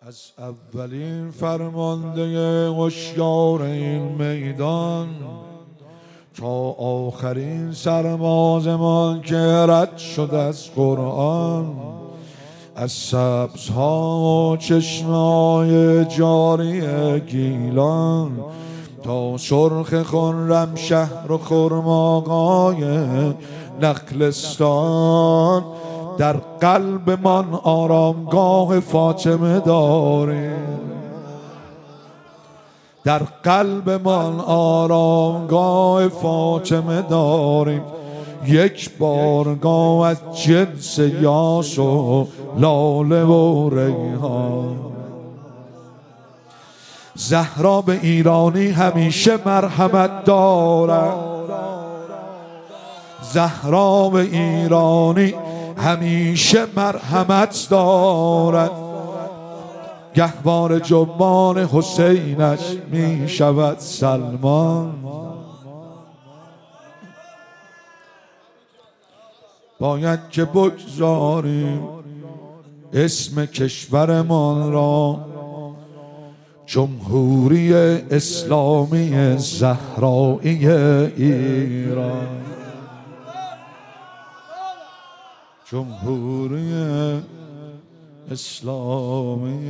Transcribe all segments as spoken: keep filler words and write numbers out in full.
از اولین فرمانده هوشیار این میدان تا آخرین سربازمان که رد شد از قرآن، از سبزها و چشمه‌های جاری گیلان تا سرخ خرم شهر و خرم‌آقای نخلستان، در قلب من آرامگاه فاطمه داریم، در قلب من آرامگاه فاطمه داریم. یک بارگاه از جنس یاس و لاله و ریحان. زهرا به ایرانی همیشه مرحمت دارد، زهرا به ایرانی همیشه مرحمت دارد. گهوار جمان حسینش می شود سلمان. باید که بگذاریم اسم کشورمان را جمهوری اسلامی زهرایی ایران. جمهوری اسلامی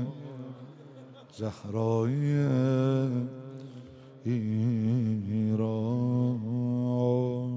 زهرایی ایران.